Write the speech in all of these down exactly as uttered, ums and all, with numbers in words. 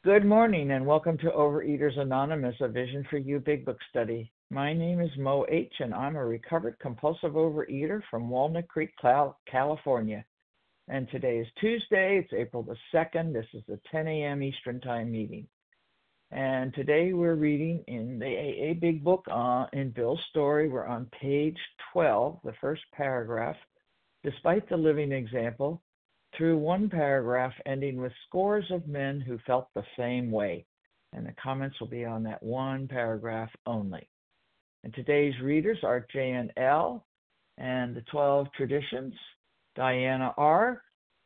Good morning and welcome to Overeaters Anonymous, a Vision for You Big Book study. My name is Mo H. and I'm a recovered compulsive overeater from Walnut Creek, California. And today is Tuesday, it's April the second. This is the ten a.m. Eastern Time meeting. And today we're reading in the A A Big Book uh, in Bill's story. We're on page twelve, the first paragraph. Despite the living example, through one paragraph ending with scores of men who felt the same way. And the comments will be on that one paragraph only. And today's readers are Jan L. and the twelve Traditions, Diana R.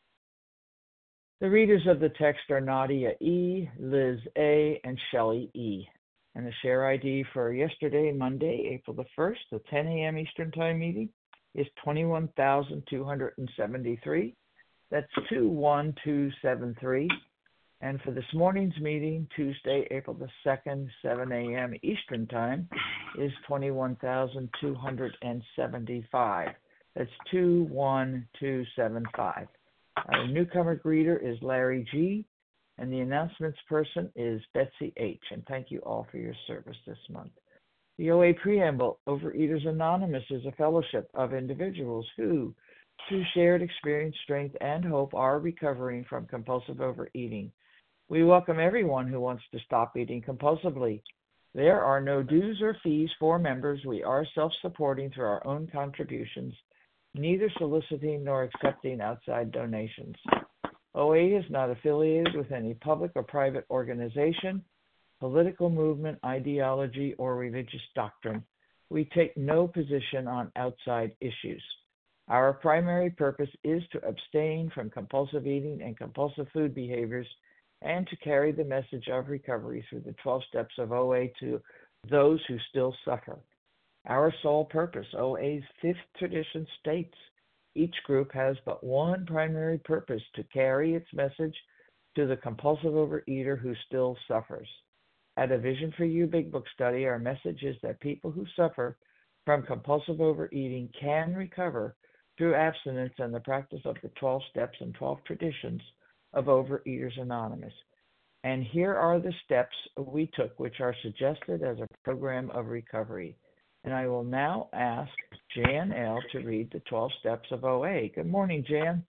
The readers of the text are Nadia E., Liz A., and Shelley E. And the share I D for yesterday, Monday, April the first, the ten a.m. Eastern Time meeting is twenty-one thousand two hundred seventy-three. That's two one two seven three. And for this morning's meeting, Tuesday, April the second, seven a.m. Eastern Time, is twenty-one thousand two hundred seventy-five. That's two one two seven five. Our newcomer greeter is Larry G., and the announcements person is Betsy H. And thank you all for your service this month. The O A Preamble, Overeaters Anonymous, is a fellowship of individuals who, through shared experience, strength, and hope, are recovering from compulsive overeating. We welcome everyone who wants to stop eating compulsively. There are no dues or fees for members. We are self-supporting through our own contributions, neither soliciting nor accepting outside donations. O A is not affiliated with any public or private organization, political movement, ideology, or religious doctrine. We take no position on outside issues. Our primary purpose is to abstain from compulsive eating and compulsive food behaviors and to carry the message of recovery through the twelve steps of O A to those who still suffer. Our sole purpose, O A's fifth tradition states, each group has but one primary purpose: to carry its message to the compulsive overeater who still suffers. At a Vision for You Big Book study, our message is that people who suffer from compulsive overeating can recover through abstinence and the practice of the twelve steps and twelve traditions of Overeaters Anonymous. And here are the steps we took, which are suggested as a program of recovery. And I will now ask Jan L. to read the twelve steps of O A. Good morning, Jan.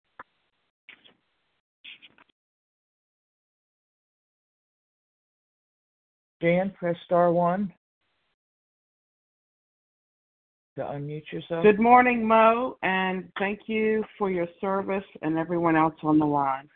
Jan, press star one to unmute yourself. Good morning, Mo, and thank you for your service and everyone else on the line.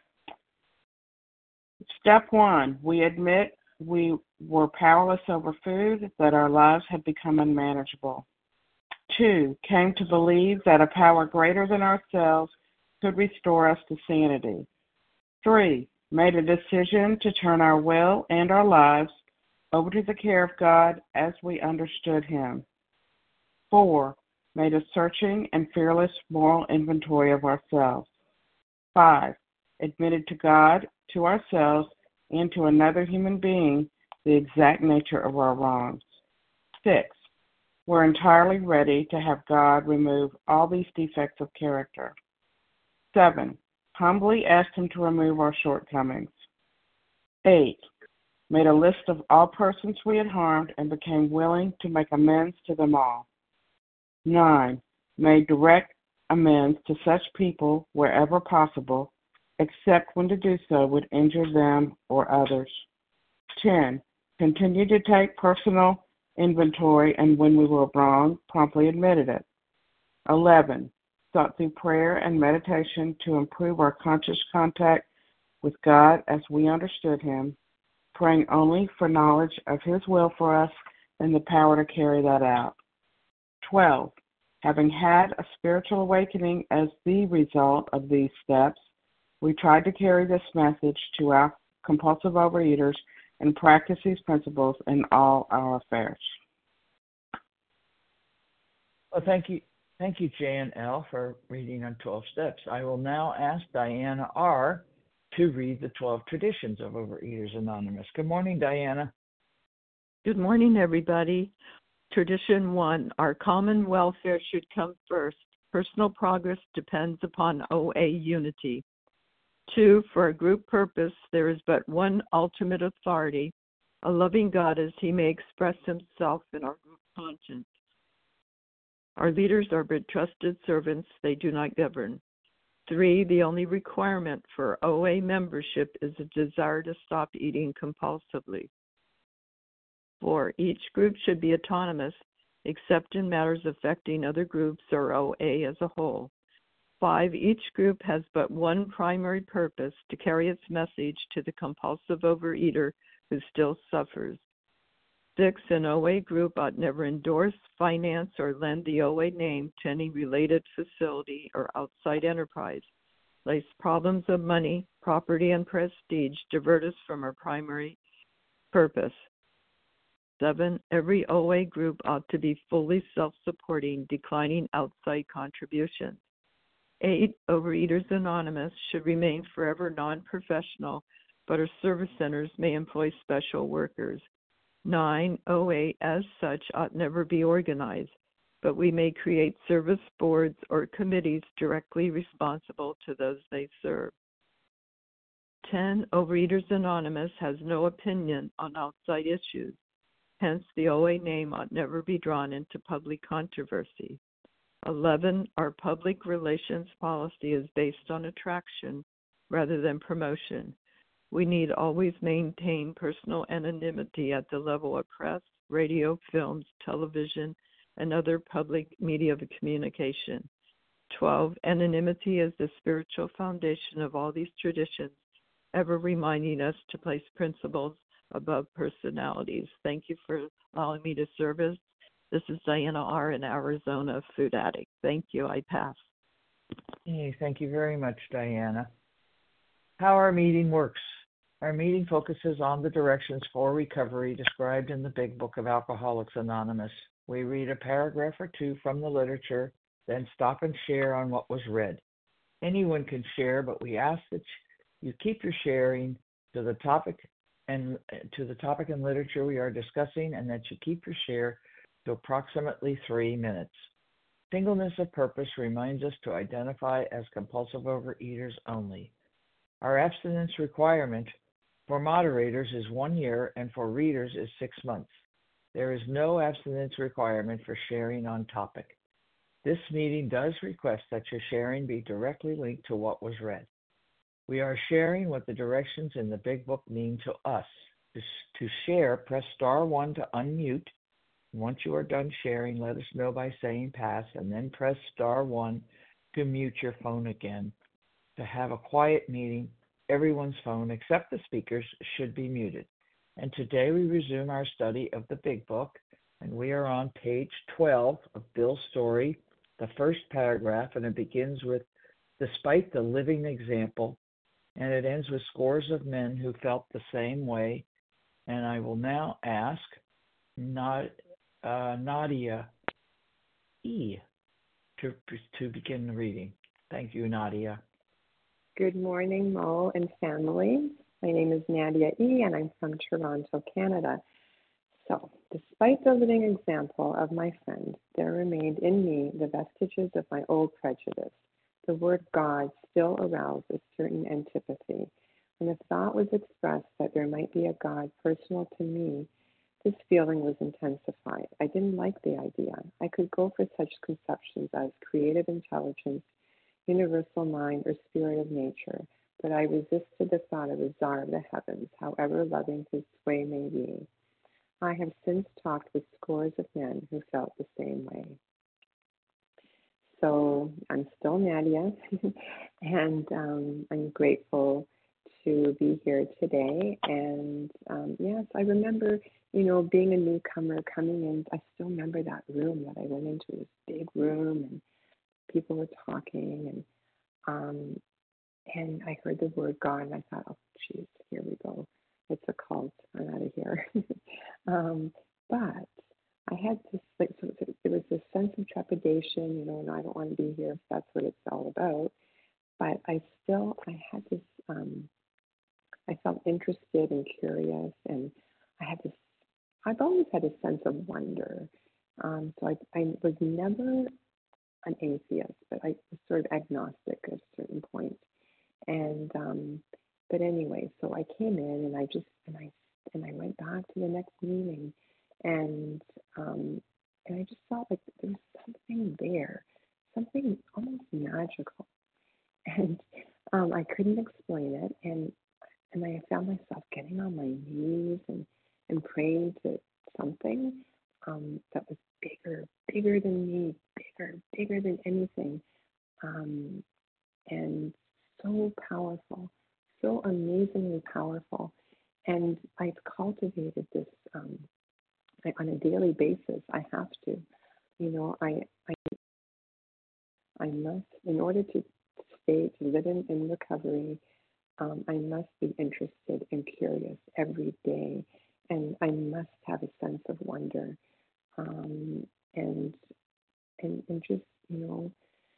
Step one, we admit we were powerless over food, that our lives had become unmanageable. Two, came to believe that a power greater than ourselves could restore us to sanity. Three, made a decision to turn our will and our lives over to the care of God as we understood Him. Four, made a searching and fearless moral inventory of ourselves. Five, admitted to God, to ourselves, and to another human being the exact nature of our wrongs. Six, we're entirely ready to have God remove all these defects of character. Seven, humbly asked Him to remove our shortcomings. Eight, made a list of all persons we had harmed and became willing to make amends to them all. Nine, made direct amends to such people wherever possible, except when to do so would injure them or others. Ten, continued to take personal inventory and when we were wrong, promptly admitted it. Eleven, sought through prayer and meditation to improve our conscious contact with God as we understood Him, praying only for knowledge of His will for us and the power to carry that out. Twelve, having had a spiritual awakening as the result of these steps, we tried to carry this message to our compulsive overeaters and practice these principles in all our affairs. Well, thank you. Thank you, Jan L., for reading on twelve steps. I will now ask Diana R. to read the twelve traditions of Overeaters Anonymous. Good morning, Diana. Good morning, everybody. Tradition one, our common welfare should come first. Personal progress depends upon O A unity. Two, for a group purpose, there is but one ultimate authority, a loving God as he may express himself in our group conscience. Our leaders are but trusted servants, they do not govern. Three, the only requirement for O A membership is a desire to stop eating compulsively. Four, each group should be autonomous, except in matters affecting other groups or O A as a whole. Five, each group has but one primary purpose, to carry its message to the compulsive overeater who still suffers. Six, an O A group ought never endorse, finance, or lend the O A name to any related facility or outside enterprise, lest problems of money, property, and prestige divert us from our primary purpose. Seven, every O A group ought to be fully self-supporting, declining outside contributions. Eight, Overeaters Anonymous should remain forever non-professional, but our service centers may employ special workers. Nine, O A as such ought never be organized, but we may create service boards or committees directly responsible to those they serve. Ten, Overeaters Anonymous has no opinion on outside issues. Hence, the O A name ought never be drawn into public controversy. Eleven, our public relations policy is based on attraction rather than promotion. We need always maintain personal anonymity at the level of press, radio, films, television, and other public media of communication. Twelve, anonymity is the spiritual foundation of all these traditions, ever reminding us to place principles above personalities. Thank you for allowing me to service. This is Diana R. in Arizona, Food Addict. Thank you. I pass. Hey, thank you very much, Diana. How our meeting works. Our meeting focuses on the directions for recovery described in the Big Book of Alcoholics Anonymous. We read a paragraph or two from the literature, then stop and share on what was read. Anyone can share, but we ask that you keep your sharing to the topic and to the topic and literature we are discussing, and that you keep your share to approximately three minutes. Singleness of purpose reminds us to identify as compulsive overeaters only. Our abstinence requirement for moderators is one year and for readers is six months. There is no abstinence requirement for sharing on topic. This meeting does request that your sharing be directly linked to what was read. We are sharing what the directions in the Big Book mean to us. To, to share, press star one to unmute. Once you are done sharing, let us know by saying pass, and then press star one to mute your phone again. To have a quiet meeting, everyone's phone except the speaker's should be muted. And today we resume our study of the Big Book, and we are on page twelve of Bill's story, the first paragraph, and it begins with, despite the living example, and it ends with scores of men who felt the same way. And I will now ask Nad, uh, Nadia E. to, to begin the reading. Thank you, Nadia. Good morning, Mo and family. My name is Nadia E., and I'm from Toronto, Canada. So, despite the living example of my friend, there remained in me the vestiges of my old prejudice. The word God still aroused a certain antipathy. When the thought was expressed that there might be a God personal to me, this feeling was intensified. I didn't like the idea. I could go for such conceptions as creative intelligence, universal mind, or spirit of nature, but I resisted the thought of a czar of the heavens, however loving his sway may be. I have since talked with scores of men who felt the same way. So I'm still Nadia, and um, I'm grateful to be here today. And um, yes, I remember, you know, being a newcomer coming in. I still remember that room that I went into, this big room, and people were talking, and um, and I heard the word God, and I thought, oh, geez, here we go. It's a cult. I'm out of here. um, but I had this, like, so there was this sense of trepidation, you know, and I don't want to be here if that's what it's all about. But I still, I had this, um, I felt interested and curious, and I had this, I've always had a sense of wonder. Um, so I, I was never an atheist, but I was sort of agnostic at a certain point. And um, but anyway, so I came in and I just and I and I went back to the next meeting, and um, and I just felt like there was something there, something almost magical, and um, I couldn't explain it, and and I found myself getting on my knees and and praying to something um, that was bigger, bigger than me, bigger, bigger than anything. Um, and so powerful, so amazingly powerful. And I've cultivated this um, I, on a daily basis. I have to, you know, I, I, I must, in order to stay, to live in, in recovery, um, I must be interested and curious every day. And I must have a sense of wonder. Um, and, and, and just, you know,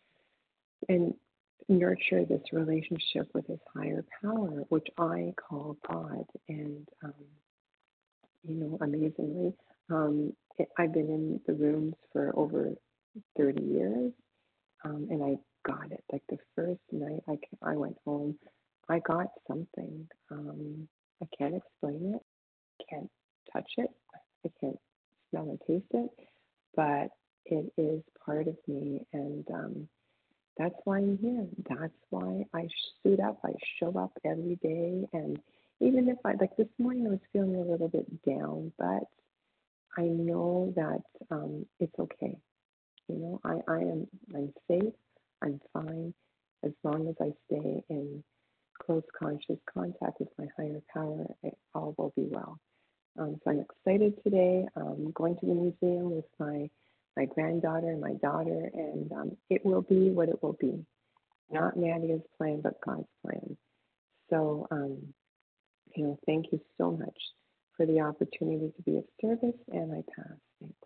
and nurture this relationship with this higher power, which I call God. And, um, you know, amazingly, um, it, I've been in the rooms for over thirty years, um, and I got it. Like the first night I, I went home, I got something. Um, I can't explain it, can't touch it, I can't smell or taste it, but it is part of me. And, um, that's why I'm here. That's why I suit up. I show up every day. And even if I, like this morning, I was feeling a little bit down, but I know that um, it's okay. You know, I, I am, I'm safe. I'm fine. As long as I stay in close conscious contact with my higher power, it, all will be well. Um, so I'm excited today. I'm going to the museum with my my granddaughter and my daughter, and um, it will be what it will be. Not Nadia's plan, but God's plan. So, um, you know, thank you so much for the opportunity to be of service, and I pass. Thanks.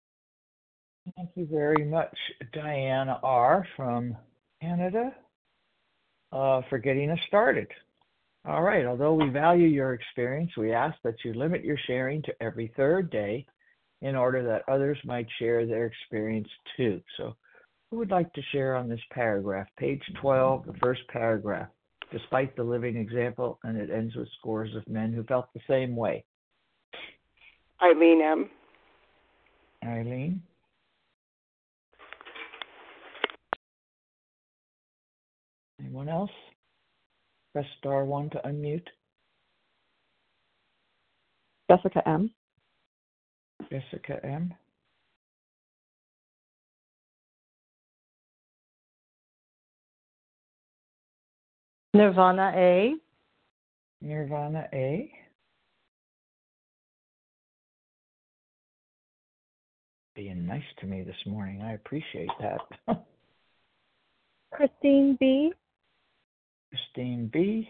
Thank you very much, Diana R. from Canada, uh, for getting us started. All right, although we value your experience, we ask that you limit your sharing to every third day in order that others might share their experience too. So who would like to share on this paragraph? Page twelve, the first paragraph. Despite the living example, and it ends with scores of men who felt the same way. Eileen M. Eileen? Anyone else? Press star one to unmute. Jessica M. Jessica M. Nirvana A. Nirvana A. Being nice to me this morning. I appreciate that. Christine B. Christine B.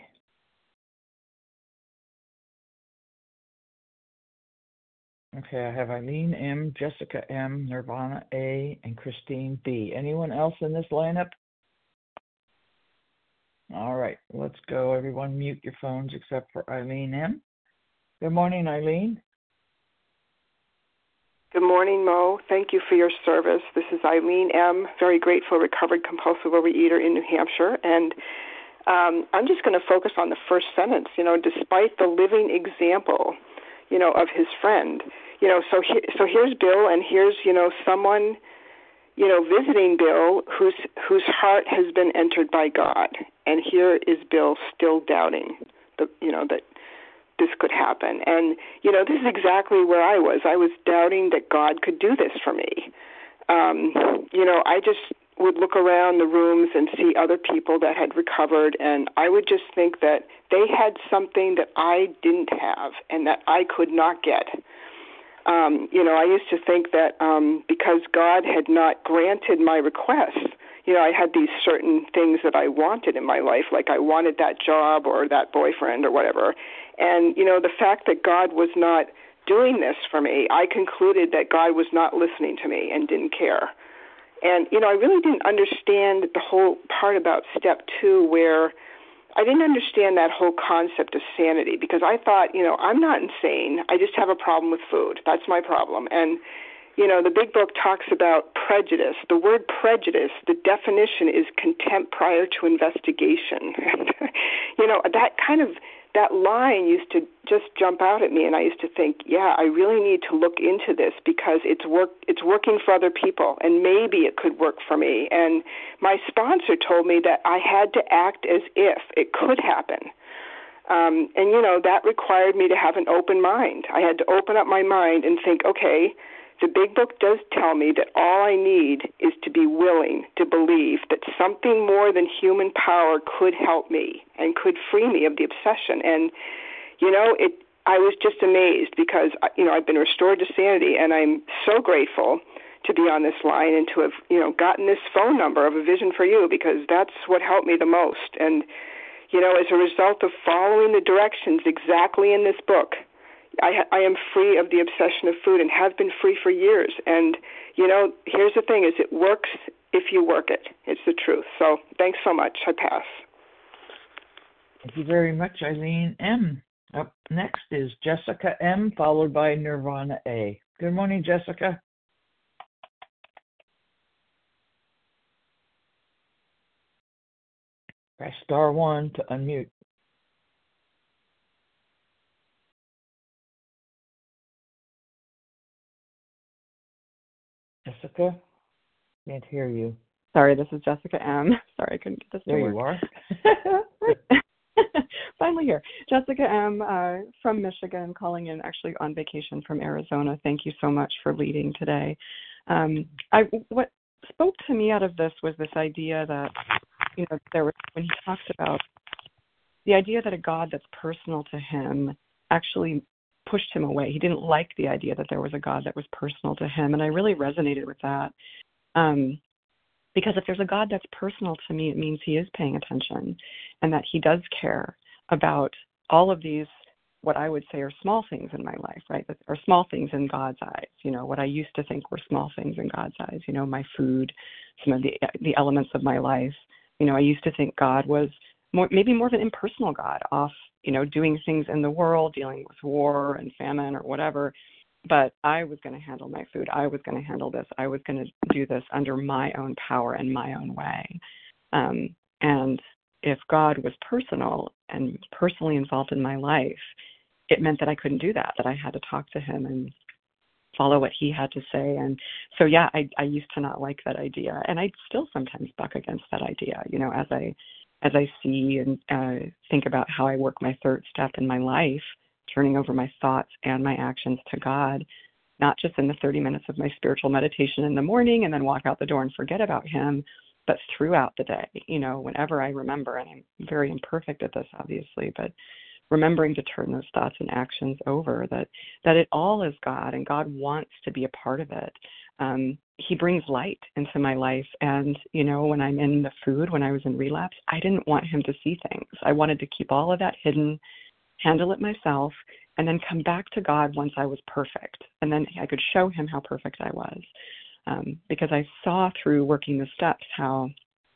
Okay, I have Eileen M., Jessica M., Nirvana A., and Christine B. Anyone else in this lineup? All right, let's go. Everyone mute your phones except for Eileen M. Good morning, Eileen. Good morning, Mo. Thank you for your service. This is Eileen M., very grateful, recovered compulsive overeater in New Hampshire. And um, I'm just going to focus on the first sentence, you know, despite the living example, you know, of his friend. You know, so he, so here's Bill, and here's, you know, someone, you know, visiting Bill whose whose heart has been entered by God. And here is Bill still doubting, the, you know, that this could happen. And, you know, this is exactly where I was. I was doubting that God could do this for me. Um, you know, I just would look around the rooms and see other people that had recovered, and I would just think that they had something that I didn't have and that I could not get. Um, you know, I used to think that um, because God had not granted my requests, you know, I had these certain things that I wanted in my life, like I wanted that job or that boyfriend or whatever. And, you know, the fact that God was not doing this for me, I concluded that God was not listening to me and didn't care. And, you know, I really didn't understand the whole part about step two where I didn't understand that whole concept of sanity, because I thought, you know, I'm not insane. I just have a problem with food. That's my problem. And, you know, the big book talks about prejudice. The word prejudice, the definition is contempt prior to investigation. You know, that kind of, that line used to just jump out at me, and I used to think, yeah, I really need to look into this because it's work, it's working for other people, and maybe it could work for me. And my sponsor told me that I had to act as if it could happen. Um, and, you know, that required me to have an open mind. I had to open up my mind and think, okay, the big book does tell me that all I need is to be willing to believe that something more than human power could help me and could free me of the obsession. And, you know, it. I was just amazed because, you know, I've been restored to sanity, and I'm so grateful to be on this line and to have, you know, gotten this phone number of A Vision for You, because that's what helped me the most. And, you know, as a result of following the directions exactly in this book, I, I am free of the obsession of food and have been free for years. And, you know, here's the thing, is it works if you work it. It's the truth. So thanks so much. I pass. Thank you very much, Eileen M. Up next is Jessica M., followed by Nirvana A. Good morning, Jessica. Press star one to unmute. Jessica, can't hear you. Sorry, this is Jessica M. Sorry, I couldn't get this to there work. There you are. Finally here. Jessica M. Uh, from Michigan, calling in actually on vacation from Arizona. Thank you so much for leading today. Um, I, what spoke to me out of this was this idea that, you know, there was, when he talks about the idea that a God that's personal to him actually pushed him away. He didn't like the idea that there was a God that was personal to him, and I really resonated with that. Um, because if there's a God that's personal to me, it means he is paying attention and that he does care about all of these, what I would say are small things in my life, right? That are small things in God's eyes. You know, what I used to think were small things in God's eyes, you know, my food, some of the the elements of my life. You know, I used to think God was more, maybe more of an impersonal God, off, you know, doing things in the world, dealing with war and famine or whatever. But I was going to handle my food. I was going to handle this. I was going to do this under my own power and my own way. Um, and if God was personal and personally involved in my life, it meant that I couldn't do that, that I had to talk to him and follow what he had to say. And so, yeah, I, I used to not like that idea. And I still sometimes buck against that idea, you know, as I as I see and uh, think about how I work my third step in my life, turning over my thoughts and my actions to God, not just in the thirty minutes of my spiritual meditation in the morning and then walk out the door and forget about him, but throughout the day, you know, whenever I remember, and I'm very imperfect at this, obviously, but remembering to turn those thoughts and actions over, that, that it all is God and God wants to be a part of it. Um, he brings light into my life. And, you know, when I'm in the food, when I was in relapse, I didn't want him to see things. I wanted to keep all of that hidden, handle it myself, and then come back to God once I was perfect. And then I could show him how perfect I was. Um, because I saw through working the steps how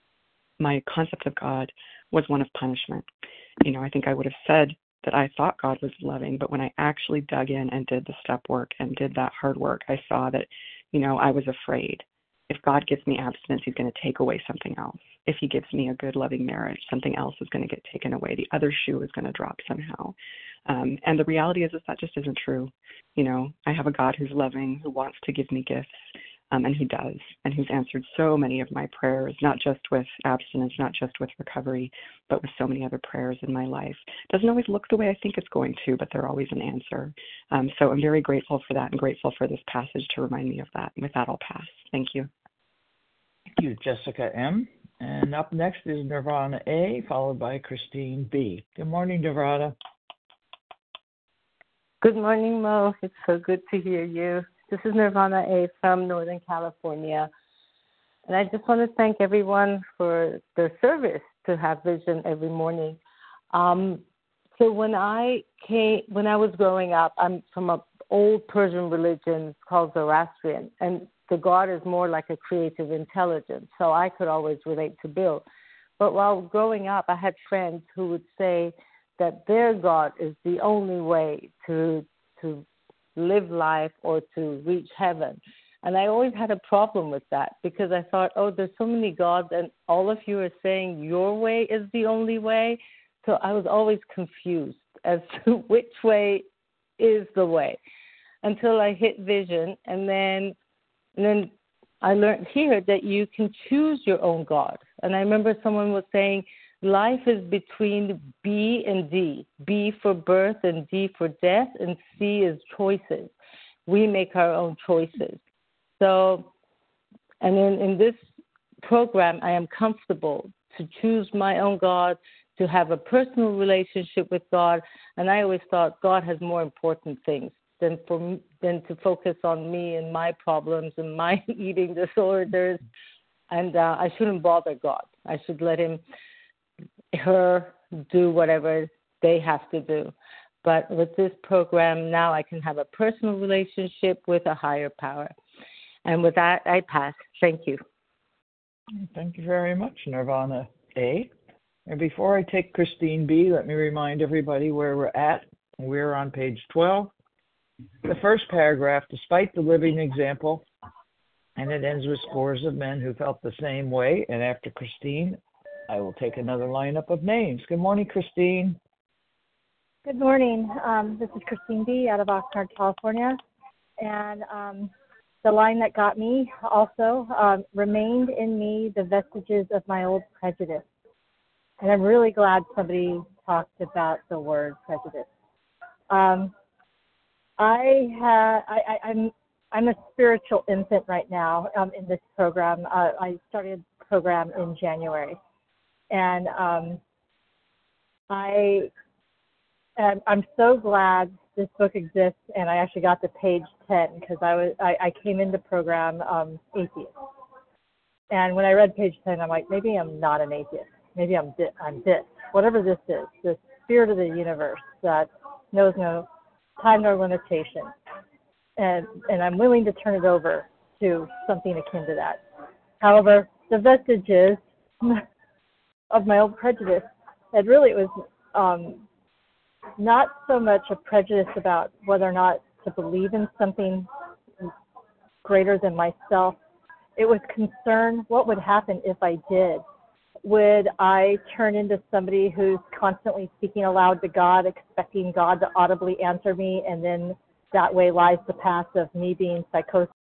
my concept of God was one of punishment. You know, I think I would have said that I thought God was loving, but when I actually dug in and did the step work and did that hard work, I saw that, you know, I was afraid. If God gives me abstinence, he's going to take away something else. If he gives me a good, loving marriage, something else is going to get taken away. The other shoe is going to drop somehow. Um, and the reality is, is that just isn't true. You know, I have a God who's loving, who wants to give me gifts, um, and who does, and who's answered so many of my prayers, not just with abstinence, not just with recovery, but with so many other prayers in my life. Doesn't always look the way I think it's going to, but they're always an answer. Um, so I'm very grateful for that and grateful for this passage to remind me of that. And with that, I'll pass. Thank you. Thank you, Jessica M. And up next is Nirvana A, followed by Christine B. Good morning, Nirvana. Good morning, Mo. It's so good to hear you. This is Nirvana A from Northern California. And I just want to thank everyone for their service to have vision every morning. Um, so when I came, when I was growing up, I'm from an old Persian religion called Zoroastrian, and the God is more like a creative intelligence. So I could always relate to Bill. But while growing up, I had friends who would say that their God is the only way to to live life or to reach heaven. And I always had a problem with that because I thought, oh, there's so many gods and all of you are saying your way is the only way. So I was always confused as to which way is the way until I hit vision. And then, and then I learned here that you can choose your own God. And I remember someone was saying, life is between B and D. B for birth and D for death, and C is choices. We make our own choices. So, and in, in this program, I am comfortable to choose my own God, to have a personal relationship with God. And I always thought God has more important things than for me, than to focus on me and my problems and my eating disorders. And uh, I shouldn't bother God. I should let him, her do whatever they have to do. But with this program, now I can have a personal relationship with a higher power. And with that, I pass. Thank you. Thank you very much, Nirvana A. And before I take Christine B., let me remind everybody where we're at. We're on page twelve. The first paragraph, despite the living example, and it ends with scores of men who felt the same way. And after Christine, I will take another lineup of names. Good morning, Christine. Good morning. Um, this is Christine B. out of Oxnard, California. And um, the line that got me also, um, remained in me the vestiges of my old prejudice. And I'm really glad somebody talked about the word prejudice. Um, I ha- I, I, I'm I'm a spiritual infant right now um, in this program. Uh, I started the program in January, and um, I am, I'm so glad this book exists. And I actually got to page ten because I was I, I came into program um, atheist, and when I read page ten, I'm like, maybe I'm not an atheist. Maybe I'm this, I'm this, whatever this is, the spirit of the universe that knows no time nor limitation. And, and I'm willing to turn it over to something akin to that. However, the vestiges of my old prejudice, and really it was um, not so much a prejudice about whether or not to believe in something greater than myself. It was concern, what would happen if I did? Would I turn into somebody who's constantly speaking aloud to God, expecting God to audibly answer me, and then that way lies the path of me being psychotic?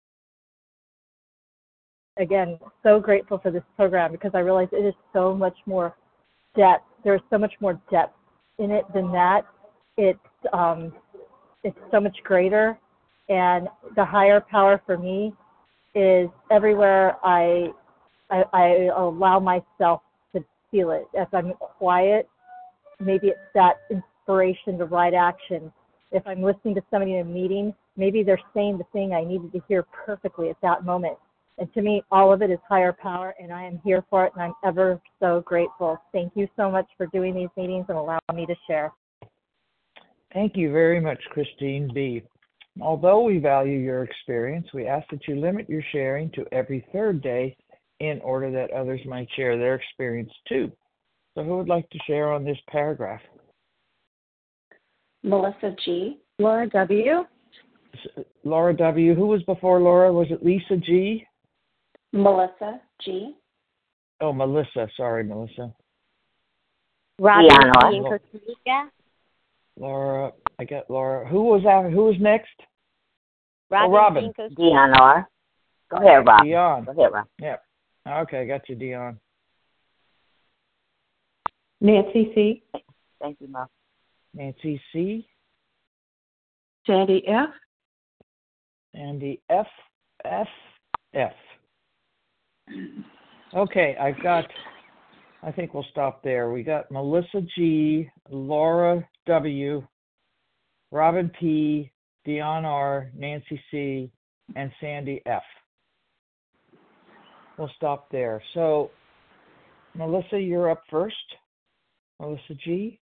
Again, so grateful for this program because I realize it is so much more depth. There's so much more depth in it than that. It's um, it's so much greater, and the higher power for me is everywhere I. I, I allow myself to feel it. If I'm quiet, maybe it's that inspiration to right action. If I'm listening to somebody in a meeting, maybe they're saying the thing I needed to hear perfectly at that moment. And to me, all of it is higher power, and I am here for it, and I'm ever so grateful. Thank you so much for doing these meetings and allowing me to share. Thank you very much, Christine B. Although we value your experience, we ask that you limit your sharing to every third day in order that others might share their experience too. So who would like to share on this paragraph? Melissa G. Laura W. Laura W. Who was before Laura? Was it Lisa G? Melissa G. Oh, Melissa. Sorry, Melissa. Robin Laura. Laura. I got Laura. Who was that? Who was next? Robin. Oh, Robin. Dion. Go ahead, Rob. Dion. Go ahead, Rob. Yeah. Okay, I got you, Dion. Nancy C. Thank you, Mom. Nancy C. Sandy F. Sandy F. F. F. Okay, I've got, I think we'll stop there. We got Melissa G., Laura W., Robin P., Dion R., Nancy C., and Sandy F. We'll stop there. So, Melissa, you're up first. Melissa G.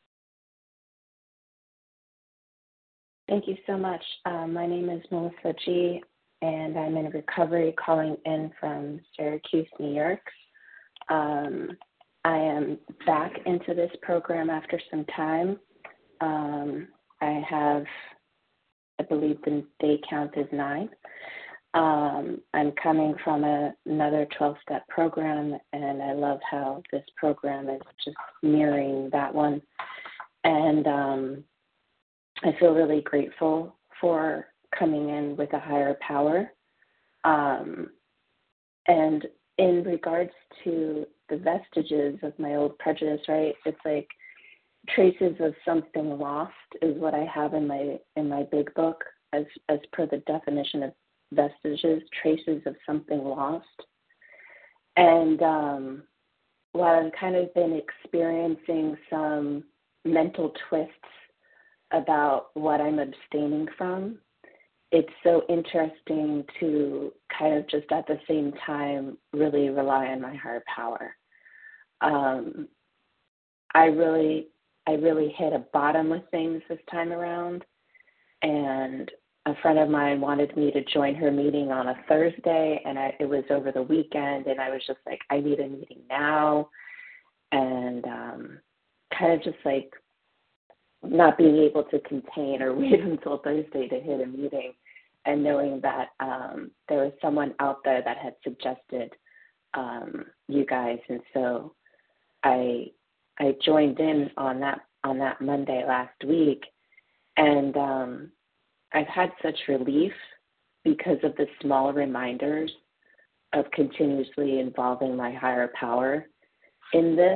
Thank you so much. Uh, my name is Melissa G., and I'm in recovery calling in from Syracuse, New York. Um, I am back into this program after some time. Um, I have, I believe the day count is nine. Um, I'm coming from a, another twelve-step program, and I love how this program is just mirroring that one. And um, I feel really grateful for coming in with a higher power. Um, and in regards to the vestiges of my old prejudice, right, it's like traces of something lost is what I have in my in my big book as as per the definition of vestiges, traces of something lost. And um, while I've kind of been experiencing some mental twists about what I'm abstaining from, it's so interesting to kind of just at the same time really rely on my higher power. Um, I really, I really hit a bottom with things this time around, and a friend of mine wanted me to join her meeting on a Thursday, and I, it was over the weekend, and I was just like, I need a meeting now, and um, kind of just like not being able to contain or wait until Thursday to hit a meeting, and knowing that um, there was someone out there that had suggested um, you guys, and so I I joined in on that on that Monday last week, and um, I've had such relief because of the small reminders of continuously involving my higher power in this,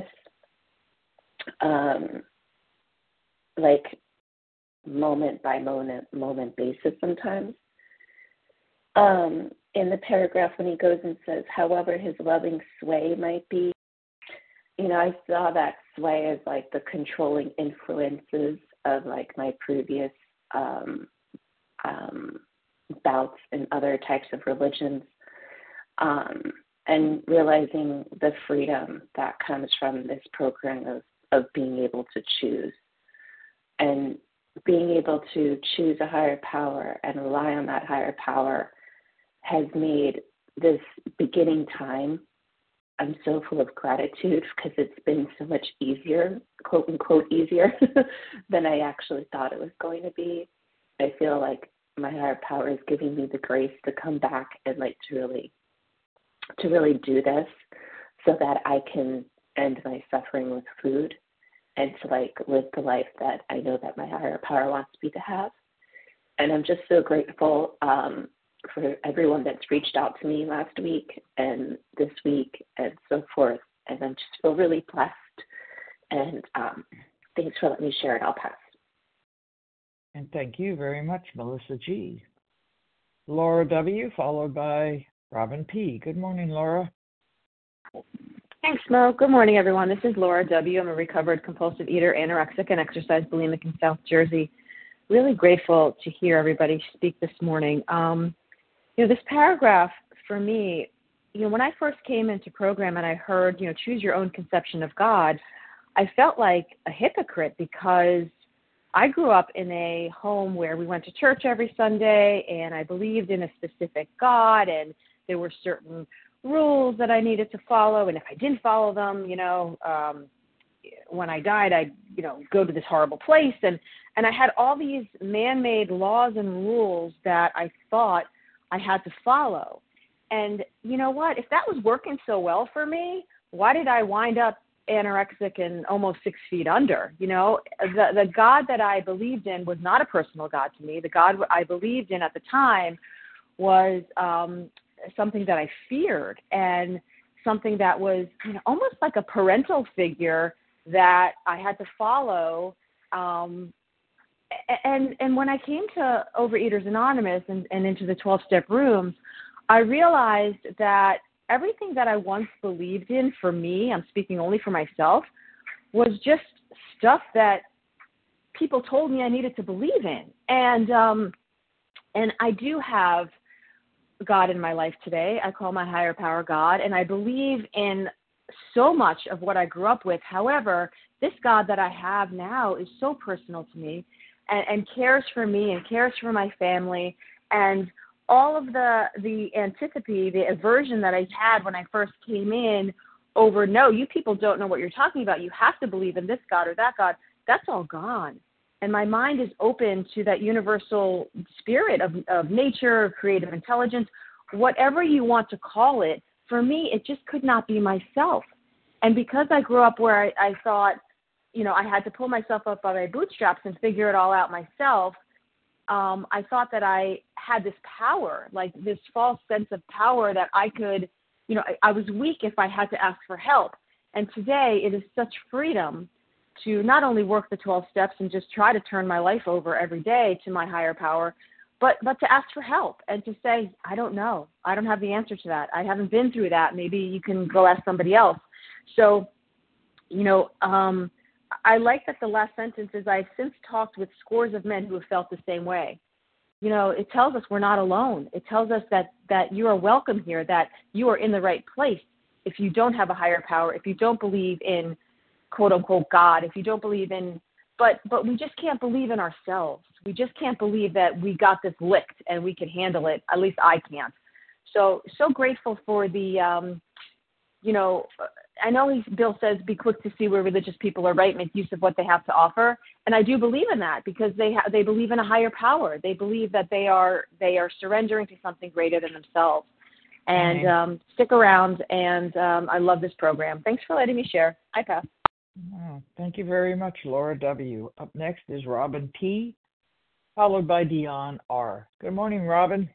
um, like moment by moment, moment basis sometimes. Um, in the paragraph when he goes and says, however his loving sway might be, you know, I saw that sway as like the controlling influences of like my previous um, um, bouts in other types of religions, um, and realizing the freedom that comes from this program of, of being able to choose, and being able to choose a higher power and rely on that higher power has made this beginning time, I'm so full of gratitude because it's been so much easier, quote unquote easier, than I actually thought it was going to be. I feel like my higher power is giving me the grace to come back and like to really, to really do this so that I can end my suffering with food and to like live the life that I know that my higher power wants me to have. And I'm just so grateful um, for everyone that's reached out to me last week and this week and so forth. And I just feel really blessed. And um, thanks for letting me share it. I'll pass. And thank you very much, Melissa G. Laura W., followed by Robin P. Good morning, Laura. Thanks, Mo. Good morning, everyone. This is Laura W. I'm a recovered compulsive eater, anorexic, and exercise bulimic in South Jersey. Really grateful to hear everybody speak this morning. Um, you know, this paragraph for me, you know, when I first came into program and I heard, you know, choose your own conception of God, I felt like a hypocrite because I grew up in a home where we went to church every Sunday and I believed in a specific God, and there were certain rules that I needed to follow. And if I didn't follow them, you know, um, when I died, I'd, you know, go to this horrible place. And, and I had all these man-made laws and rules that I thought I had to follow. And you know what? If that was working so well for me, why did I wind up anorexic and almost six feet under? You know, the the God that I believed in was not a personal God to me. The God I believed in at the time was um, something that I feared, and something that was, you know, almost like a parental figure that I had to follow. Um, and and when I came to Overeaters Anonymous and, and into the twelve-step rooms, I realized that everything that I once believed in for me, I'm speaking only for myself, was just stuff that people told me I needed to believe in. And um, and I do have God in my life today. I call my higher power God, and I believe in so much of what I grew up with. However, this God that I have now is so personal to me and, and cares for me and cares for my family. And all of the the antipathy, the aversion that I had when I first came in over, no, you people don't know what you're talking about, you have to believe in this God or that God, that's all gone. And my mind is open to that universal spirit of, of nature, of creative intelligence, whatever you want to call it, for me, it just could not be myself. And because I grew up where I, I thought, you know, I had to pull myself up by my bootstraps and figure it all out myself, um, I thought that I had this power, like this false sense of power that I could, you know, I, I was weak if I had to ask for help. And today it is such freedom to not only work the twelve steps and just try to turn my life over every day to my higher power, but but to ask for help and to say, I don't know. I don't have the answer to that. I haven't been through that. Maybe you can go ask somebody else. So, you know, um, I like that the last sentence is, I've since talked with scores of men who have felt the same way. You know, it tells us we're not alone. It tells us that, that you are welcome here, that you are in the right place. If you don't have a higher power, if you don't believe in, quote unquote, God, if you don't believe in, but but we just can't believe in ourselves. We just can't believe that we got this licked and we can handle it. At least I can't. So, so grateful for the, um, you know, I know he, Bill says, be quick to see where religious people are right, make use of what they have to offer. And I do believe in that, because they ha- they believe in a higher power. They believe that they are they are surrendering to something greater than themselves. And Okay. um, stick around, and um, I love this program. Thanks for letting me share. I pass. Oh, thank you very much, Laura W. Up next is Robin P., followed by Dion R. Good morning, Robin.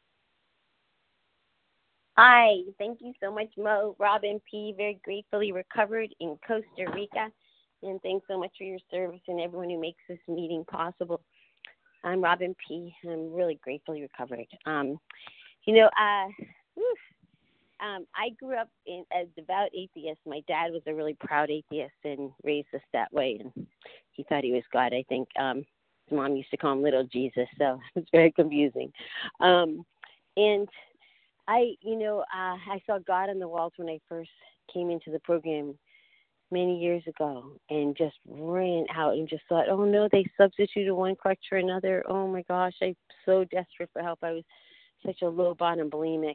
Hi, thank you so much, Mo. Robin P., very gratefully recovered in Costa Rica. And thanks so much for your service and everyone who makes this meeting possible. I'm Robin P. I'm really gratefully recovered. Um, you know, uh, whew, um, I grew up in, as a devout atheist. My dad was a really proud atheist and raised us that way. And he thought he was God, I think. Um, his mom used to call him Little Jesus, so it's very confusing. Um, and I, you know, uh, I saw God on the walls when I first came into the program many years ago, and just ran out and just thought, oh no, they substituted one crutch for another. Oh my gosh, I'm so desperate for help. I was such a low bottom bulimic.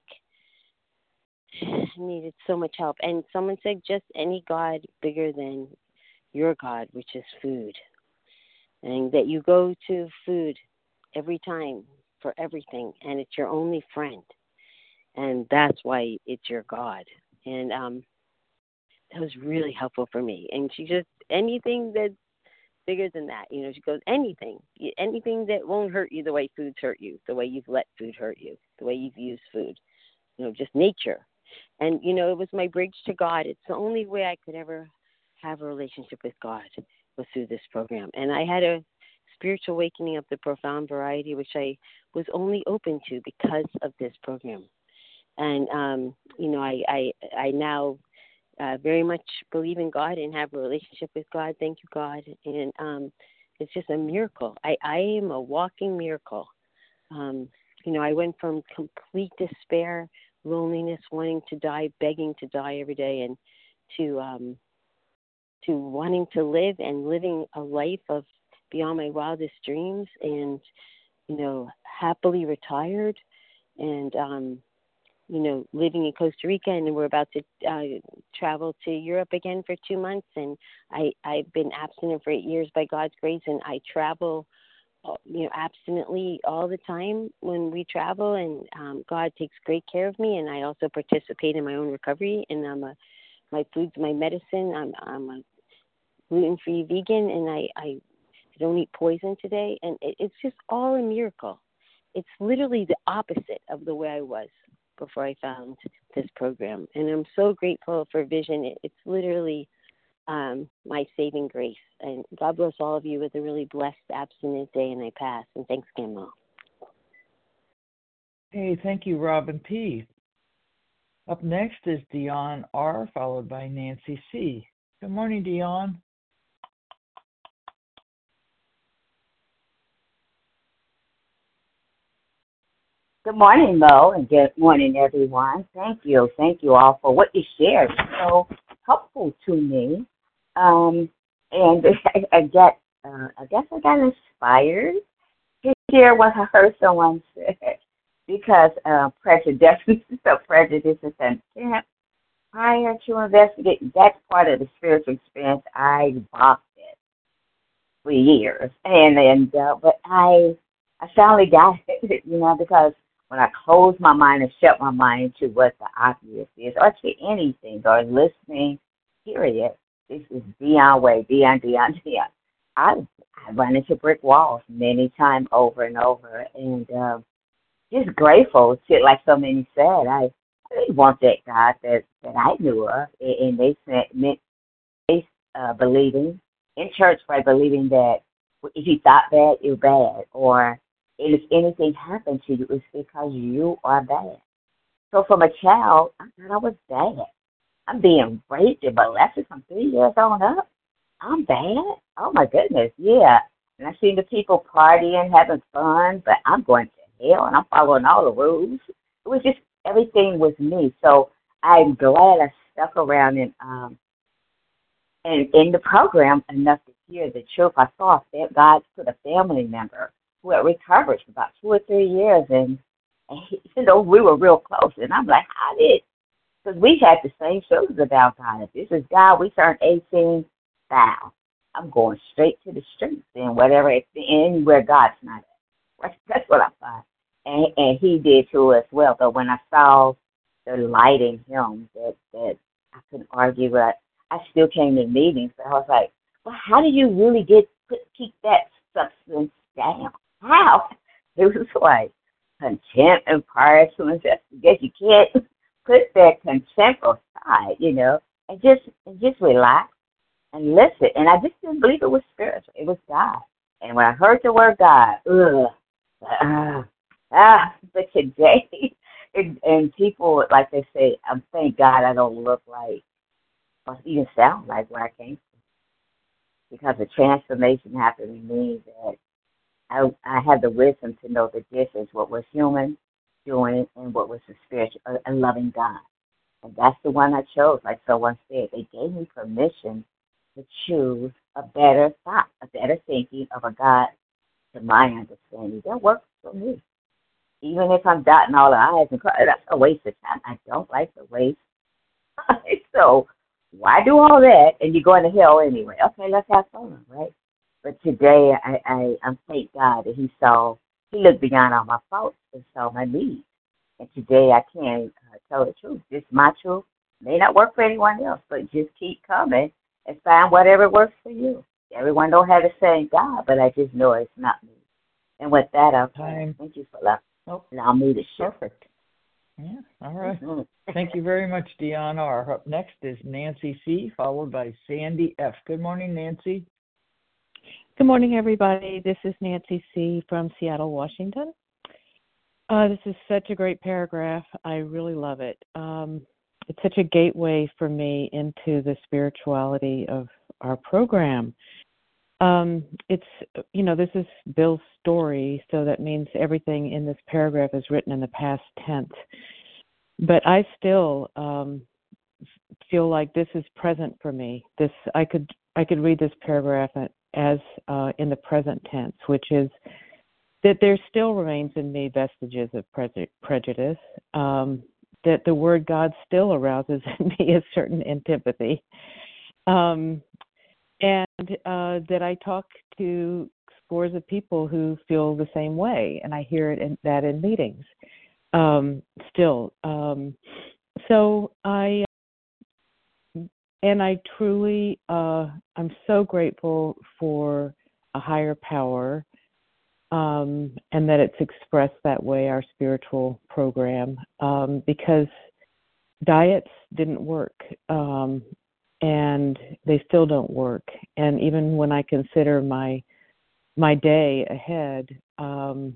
I needed so much help. And someone said, just any God bigger than your God, which is food. And that you go to food every time for everything, and it's your only friend. And that's why it's your God. And um, that was really helpful for me. And she just, anything that's bigger than that, you know, she goes, anything, anything that won't hurt you the way food's hurt you, the way you've let food hurt you, the way you've used food, you know, just nature. And, you know, it was my bridge to God. It's the only way I could ever have a relationship with God was through this program. And I had a spiritual awakening of the profound variety, which I was only open to because of this program. And, um, you know, I, I, I now uh, very much believe in God and have a relationship with God. Thank you, God. And um, it's just a miracle. I, I am a walking miracle. Um, you know, I went from complete despair, loneliness, wanting to die, begging to die every day, and to um, to wanting to live and living a life of beyond my wildest dreams, and, you know, happily retired, and um, you know, living in Costa Rica, and we're about to uh, travel to Europe again for two months. And I, I've been abstinent for eight years by God's grace, and I travel, you know, abstinently all the time when we travel, and um, God takes great care of me. And I also participate in my own recovery, and I'm a, my food's my medicine. I'm, I'm a gluten-free vegan, and I, I don't eat poison today. And it, it's just all a miracle. It's literally the opposite of the way I was before I found this program. And I'm so grateful for Vision. It, it's literally um, my saving grace. And God bless all of you with a really blessed abstinent day, and I pass. And thanks again, Mo. Hey, thank you, Robin P. Up next is Dion R., followed by Nancy C. Good morning, Dion. Good morning, Mo, and good morning, everyone. Thank you. Thank you all for what you shared. It's so helpful to me. Um, and I, I get, uh, I guess I got inspired to share what I heard someone say, because uh, prejudice, so prejudice is intent. Prior to investigating that part of the spiritual experience, I boxed it for years, and and uh, but I, I finally got it, you know, because when I close my mind and shut my mind to what the obvious is, or to anything, or listening, period, this is beyond way, beyond, beyond, beyond. I, I run into brick walls many times over and over, and um, just grateful to, like so many said, I, I didn't want that God that, that I knew of, and, and they sent, they uh, believing in church by believing that if you thought bad, you're bad, or if anything happened to you, it's because you are bad. So from a child, I thought I was bad. I'm being raped and molested from three years on up. I'm bad? Oh, my goodness, yeah. And I seen the people partying, having fun, but I'm going to hell, and I'm following all the rules. It was just, everything was me. So I'm glad I stuck around and um and in the program enough to hear the truth. I saw that God put a family member who had recovered for about two or three years, and, and he, you know, we were real close. And I'm like, how did? Because we had the same shows about God. If this is God, we turned eighteen, wow, I'm going straight to the streets and whatever, anywhere God's not at. Right? That's what I thought. And, and he did too as well. But when I saw the light in him that, that I couldn't argue with, I still came to meetings. So I was like, well, how do you really get put, keep that substance down? How? It was like contempt and prior to investigation. You can't put that contempt aside, you know, and just and just relax and listen. And I just didn't believe it was spiritual. It was God. And when I heard the word God, ugh, ah, ah, but today, and, and people, like they say, I'm thank God I don't look like or even sound like where I came from, because the transformation happened in me that I, I had the wisdom to know the difference, what was human doing and what was the spiritual, a, a loving God. And that's the one I chose. Like someone said, they gave me permission to choose a better thought, a better thinking of a God to my understanding. That works for me. Even if I'm dotting all the I's and crossing, that's a waste of time. I don't like the waste. So why do all that and you're going to hell anyway? Okay, let's have fun, right? But today, I, I, I'm thank God that he saw, he looked beyond all my faults and saw my needs. And today I can uh, tell the truth. This is my truth. May not work for anyone else, but just keep coming and find whatever works for you. Everyone don't have the same God, but I just know it's not me. And with that, I'll time. Thank you for allowing, oh, allowing me to share. Perfect. Yeah, all right. Mm-hmm. Thank you very much, Deanna R. Up next is Nancy C., followed by Sandy F. Good morning, Nancy. Good morning, everybody. This is Nancy C. from Seattle, Washington. Uh, this is such a great paragraph. I really love it. Um, it's such a gateway for me into the spirituality of our program. Um, it's, you know, this is Bill's story, so that means everything in this paragraph is written in the past tense. But I still um, feel like this is present for me. This I could I could read this paragraph as uh, in the present tense, which is that there still remains in me vestiges of pre- prejudice, um, that the word God still arouses in me a certain antipathy, um, and uh, that I talk to scores of people who feel the same way, and I hear it in, that in meetings um, still. Um, so I, and I truly, uh, I'm so grateful for a higher power, um, and that it's expressed that way, our spiritual program, um, because diets didn't work, um, and they still don't work. And even when I consider my my day ahead, um,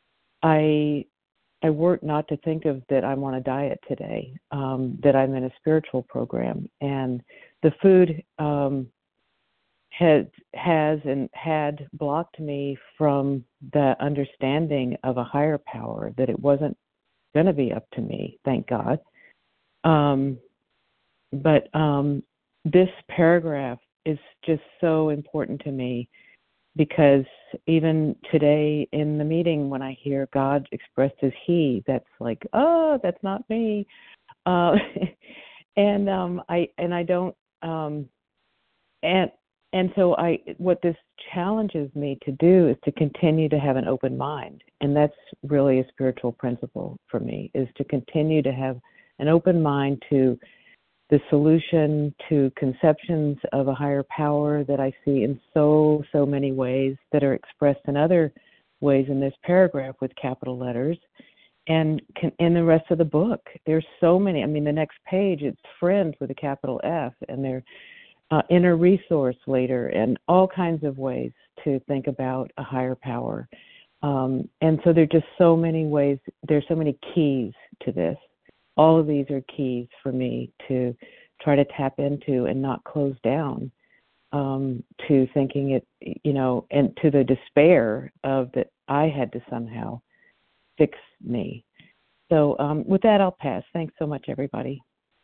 I I work not to think of that I'm on a diet today, um, that I'm in a spiritual program, and the food um, has has and had blocked me from the understanding of a higher power, that it wasn't going to be up to me, thank God. Um, but um, this paragraph is just so important to me, because even today in the meeting, when I hear God expressed as He, that's like, oh, that's not me, uh, and um, I and I don't, um, and and so I, what this challenges me to do is to continue to have an open mind. And that's really a spiritual principle for me, is to continue to have an open mind to the solution, to conceptions of a higher power that I see in so, so many ways that are expressed in other ways in this paragraph with capital letters. And can, in the rest of the book, there's so many. I mean, the next page, it's friend with a capital F, and their uh, inner resource later, and all kinds of ways to think about a higher power. Um, and so there are just so many ways, there's so many keys to this. All of these are keys for me to try to tap into and not close down um, to thinking it, you know, and to the despair of that I had to somehow fix me. So um, with that, I'll pass. Thanks so much, everybody.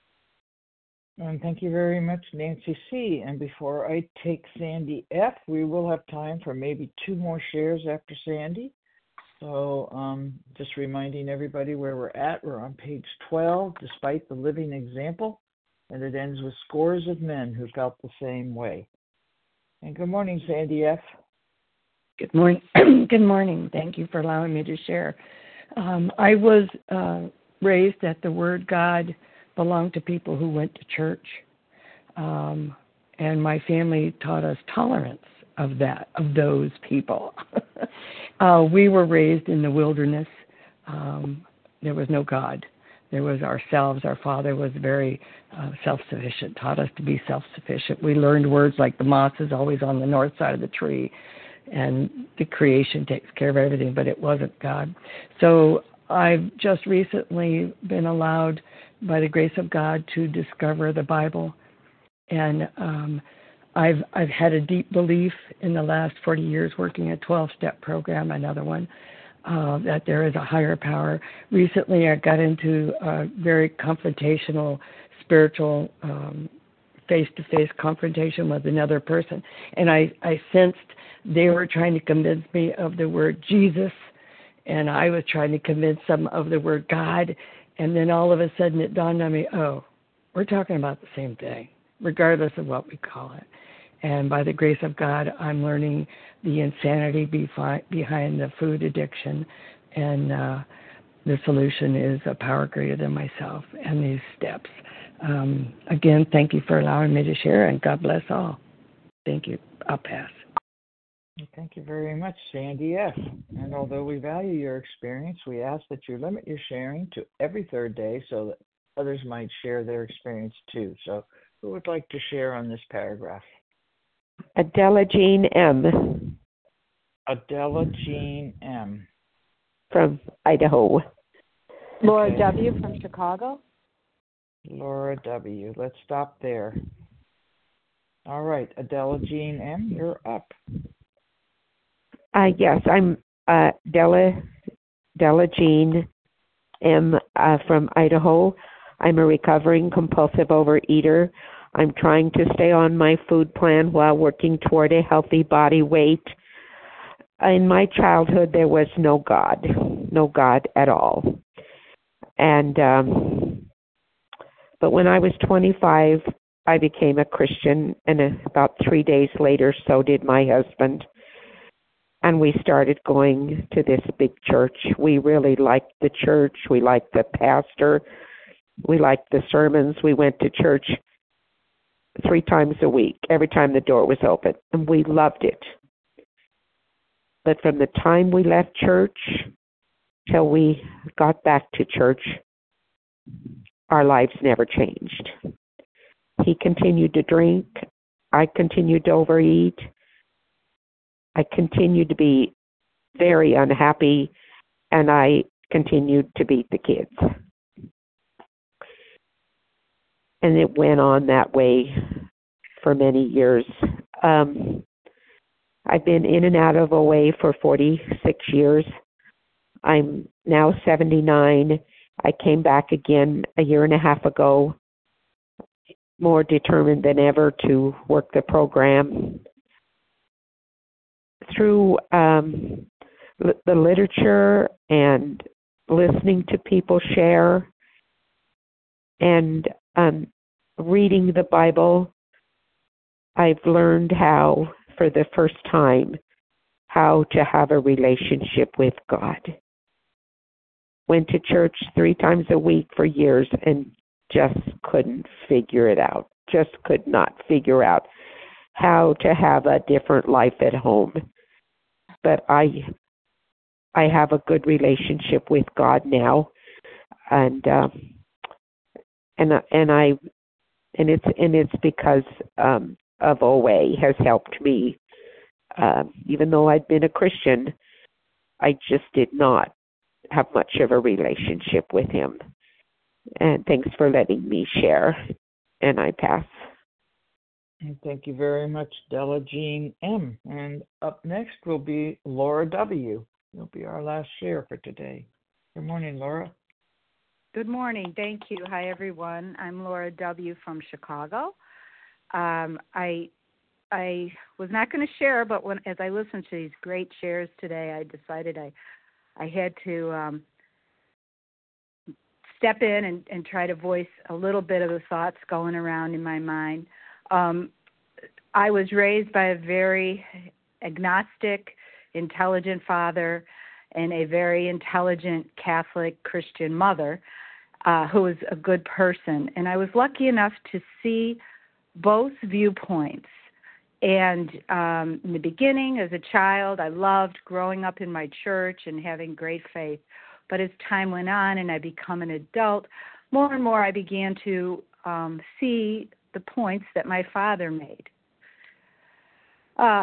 And thank you very much, Nancy C. And before I take Sandy F., we will have time for maybe two more shares after Sandy. So um, just reminding everybody where we're at. We're on page twelve, Despite the Living Example, and it ends with scores of men who felt the same way. And good morning, Sandy F. Good morning. Good morning. Thank you for allowing me to share. Um, I was uh, raised that the word God belonged to people who went to church, um, and my family taught us tolerance of that, of those people. uh, we were raised in the wilderness. Um, there was no God. There was ourselves. Our father was very uh, self-sufficient, taught us to be self-sufficient. We learned words like the moss is always on the north side of the tree, and the creation takes care of everything, but it wasn't God. So I've just recently been allowed, by the grace of God, to discover the Bible, and um, I've I've had a deep belief in the last forty years working a twelve-step program, another one, uh, that there is a higher power. Recently, I got into a very confrontational, spiritual, um, face-to-face confrontation with another person, and I, I sensed they were trying to convince me of the word Jesus, and I was trying to convince them of the word God, and then all of a sudden it dawned on me, oh, we're talking about the same thing, regardless of what we call it. And by the grace of God, I'm learning the insanity befi- behind the food addiction, and uh, the solution is a power greater than myself and these steps. Um, again, thank you for allowing me to share, and God bless all. Thank you. I'll pass. Thank you very much, Sandy F. And although we value your experience, we ask that you limit your sharing to every third day so that others might share their experience too. So who would like to share on this paragraph? Adela Jean M. Adela Jean M. From Idaho. Laura Okay. W. from Chicago. Laura W. Let's stop there. All right, Adela Jean M., you're up. Uh, yes, I'm uh, Della, Della Jean M. Uh, from Idaho. I'm a recovering compulsive overeater. I'm trying to stay on my food plan while working toward a healthy body weight. In my childhood, there was no God, no God at all. And um, but when I was twenty-five, I became a Christian, and about three days later, so did my husband. And we started going to this big church. We really liked the church. We liked the pastor. We liked the sermons. We went to church three times a week, every time the door was open, and we loved it. But from the time we left church till we got back to church, our lives never changed. He continued to drink. I continued to overeat. I continued to be very unhappy, and I continued to beat the kids. And it went on that way for many years. Um, I've been in and out of O A for forty-six years. I'm now seventy-nine. I came back again a year and a half ago, more determined than ever to work the program. Through um, l- the literature and listening to people share and um, reading the Bible, I've learned how, for the first time, how to have a relationship with God. Went to church three times a week for years and just couldn't figure it out. Just could not figure out how to have a different life at home. But I I have a good relationship with God now, and um, and and I and it's and it's because um, of O A has helped me. Uh, even though I'd been a Christian, I just did not have much of a relationship with him. And thanks for letting me share. And I pass. And thank you very much, Della Jean M. And up next will be Laura W. You'll be our last share for today. Good morning, Laura. Good morning. Thank you. Hi, everyone. I'm Laura W. from Chicago. Um, I I was not going to share, but when as I listened to these great shares today, I decided I I had to um, step in and, and try to voice a little bit of the thoughts going around in my mind. Um, I was raised by a very agnostic, intelligent father and a very intelligent Catholic Christian mother uh, who was a good person. And I was lucky enough to see both viewpoints. And um, in the beginning, as a child, I loved growing up in my church and having great faith. But as time went on and I become an adult, more and more I began to um, see the points that my father made. Uh,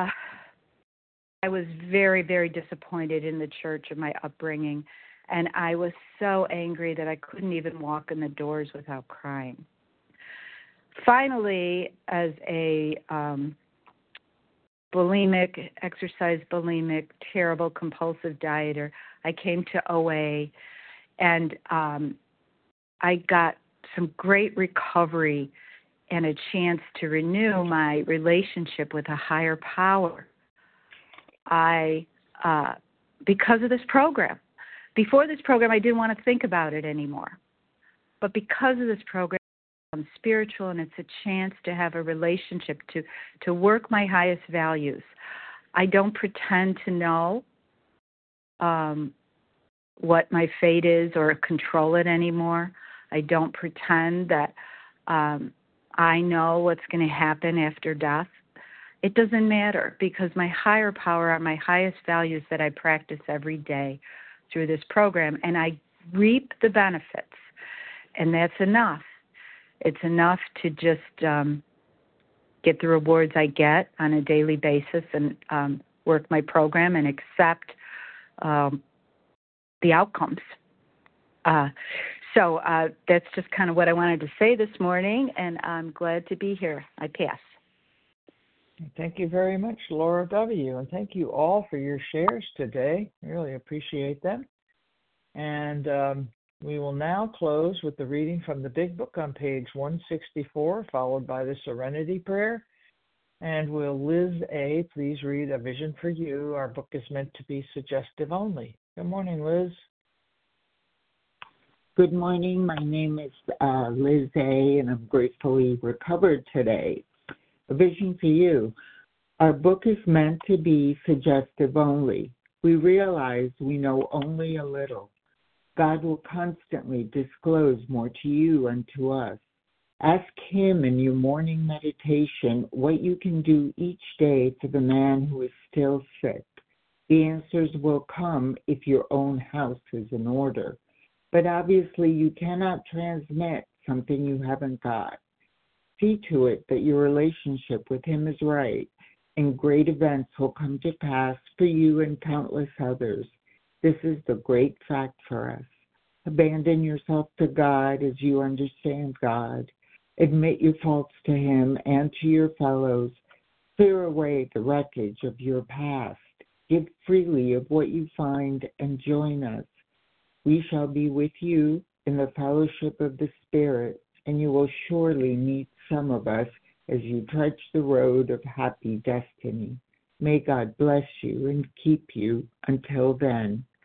I was very, very disappointed in the church of my upbringing, and I was so angry that I couldn't even walk in the doors without crying. Finally, as a um, bulimic, exercise bulimic, terrible compulsive dieter, I came to O A, and um, I got some great recovery and a chance to renew my relationship with a higher power. I, uh, because of this program. Before this program, I didn't want to think about it anymore. But because of this program, I'm spiritual, and it's a chance to have a relationship, to, to work my highest values. I don't pretend to know um, what my fate is or control it anymore. I don't pretend that um, I know what's going to happen after death. It doesn't matter, because my higher power are my highest values that I practice every day through this program, and I reap the benefits, and that's enough. It's enough to just um, get the rewards I get on a daily basis and um, work my program and accept um, the outcomes. Uh, so uh, that's just kind of what I wanted to say this morning, and I'm glad to be here. I pass. Thank you very much, Laura W. And thank you all for your shares today. Really appreciate them. And um, we will now close with the reading from the Big Book on page one sixty-four, followed by the Serenity Prayer. And will Liz A. please read A Vision for You? Our book is meant to be suggestive only. Good morning, Liz. Good morning. My name is uh, Liz A., and I'm gratefully recovered today. A Vision for You. Our book is meant to be suggestive only. We realize we know only a little. God will constantly disclose more to you and to us. Ask Him in your morning meditation what you can do each day for the man who is still sick. The answers will come if your own house is in order. But obviously you cannot transmit something you haven't got. See to it that your relationship with Him is right, and great events will come to pass for you and countless others. This is the great fact for us. Abandon yourself to God as you understand God. Admit your faults to Him and to your fellows. Clear away the wreckage of your past. Give freely of what you find and join us. We shall be with you in the fellowship of the Spirit, and you will surely meet some of us as you trudge the road of happy destiny. May God bless you and keep you until then.